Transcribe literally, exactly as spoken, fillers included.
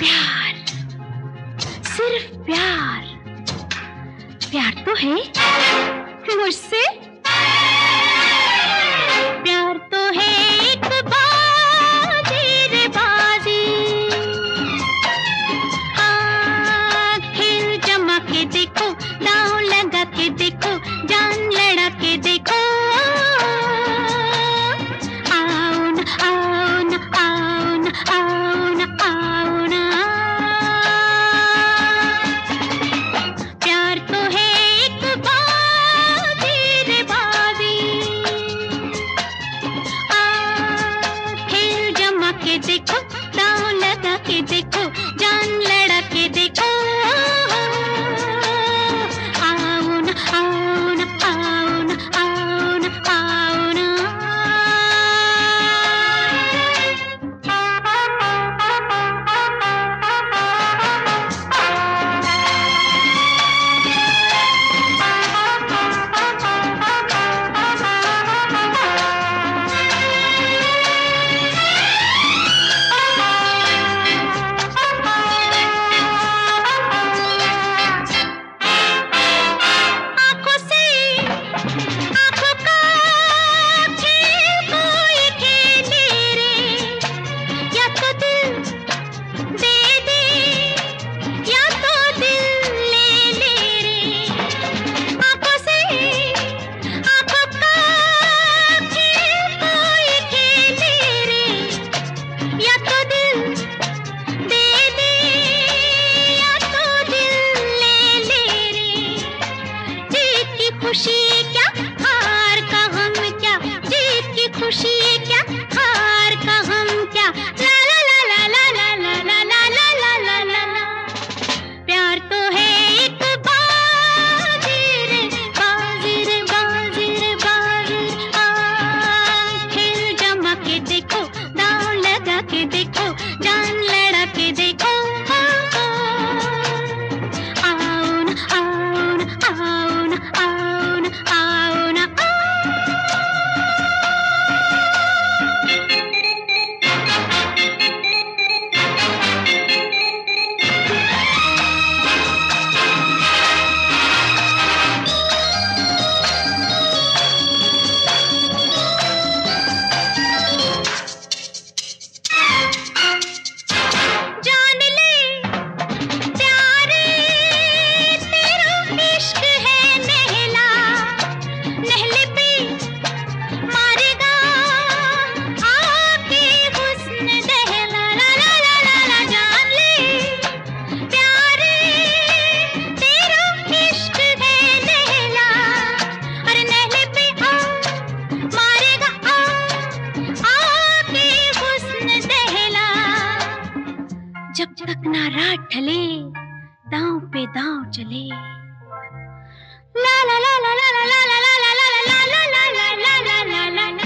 प्यार, सिर्फ प्यार, प्यार तो है मुझसे, प्यार तो है एक बाजी रे बाजी। आँखें जमा के देखो, दांव लगा के देखो, जान लड़ा के देखो। आओ न आओ न आओ न आओ न आओ न, प्यार तो है एक बाजी रे बाजी। आँखें जमा के देखो, दांव लगा के देखो, जान लड़ा के देखो। आओ न आओ न आओ न आओ न आओ न। आँखों से आँखों का खेल कोई खेले रे, या तो दिल दे दे या तो दिल ले ले रे। आँखों से आँखों का खेल कोई खेले रे, या तो दिल दे दे या तो दिल ले ले रे। जीत की खुशी क्या, हार का हम क्या, जीत की खुशी क्या, हार का हम क्या। ला ला ला ला ला ला ला ला ला ला ला ला ला। प्यार तो है एक बाजी रे बाजी रे बाजी रे बाजी। आँखें जमा के देखो, दांव लगा के देखो, जान लड़ा के देखो। आओ न आओ न आओ न आओ न आओ न। जान ले प्यारे तेरा इश्क है नहला, नहले पे मारेगा आके हुस्न दहला। ला ला ला ला ला। जान ले प्यारे तेरा इश्क है नहला, अरे नहले पे आ मारेगा आ आके हुस्न दहला। जब तक ना रात ढले, दांव पे दांव चले। ला ला ला ला ला ला ला ला ला ला ला ला ला ला ला ला ला ला ला।